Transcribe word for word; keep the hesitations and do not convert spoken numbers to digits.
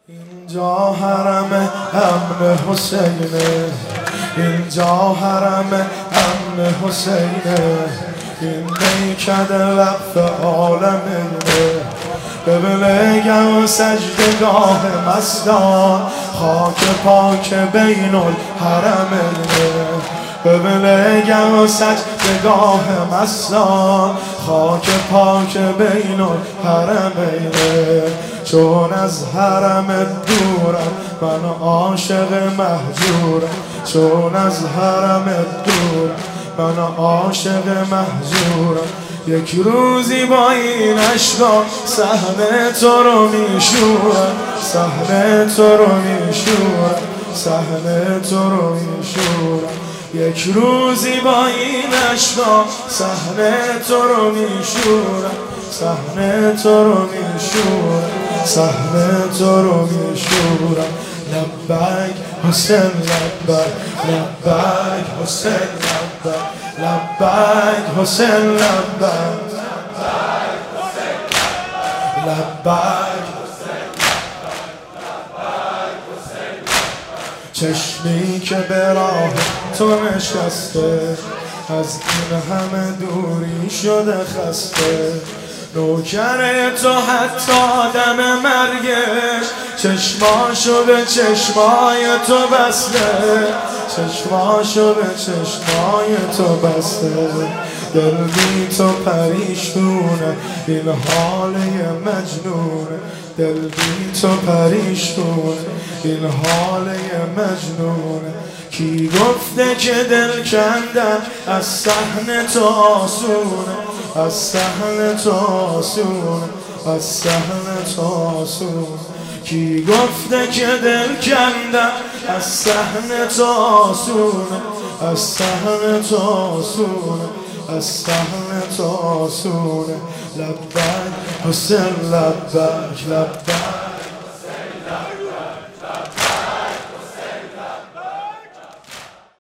اینجا حرم امن حسینه، اینجا حرم امن حسینه، این میکده وقف عالمینه، قبله و سجدگاه مستان، خاک پاک بین الحرمینه، قبله و سجدگاه مستان، خاک پاک بین الحرمینه. چون از حرم دورم من عاشق مهجورم، چون از حرم دورم من عاشق مهجورم. یک روزی با این عشقا صحنه تو رو میشورم، صحنه تو رو میشورم، صحنه تو رو میشورم. یک روزی با این عشقا صحنه تو رو میشورم، صحنه تو رو میشورم، صحنه تو رو میشورم. لبیک حسین لبیک، لبیک حسین لبیک، لبیک حسین لبیک، لبیک. چشمی که به راه تو نشسته، از این همه دوری شده خسته. نوکر تو حتی دم مرگش، چشماشو به چشمای تو بسته، چشماشو به چشمای تو بسته. دل بی تو پریشونه، این حاله مجنونه، دل بی تو پریشونه، این حاله مجنونه. کی گفته که دل کندن از صحن تو آسونه، از صحن تو آسونه، از صحن تو آسونه. کی گفته که دل کندن از صحن تو آسونه، از صحن تو آسونه، از صحن تو آسونه. لبیک حسین لبیک، لبیک.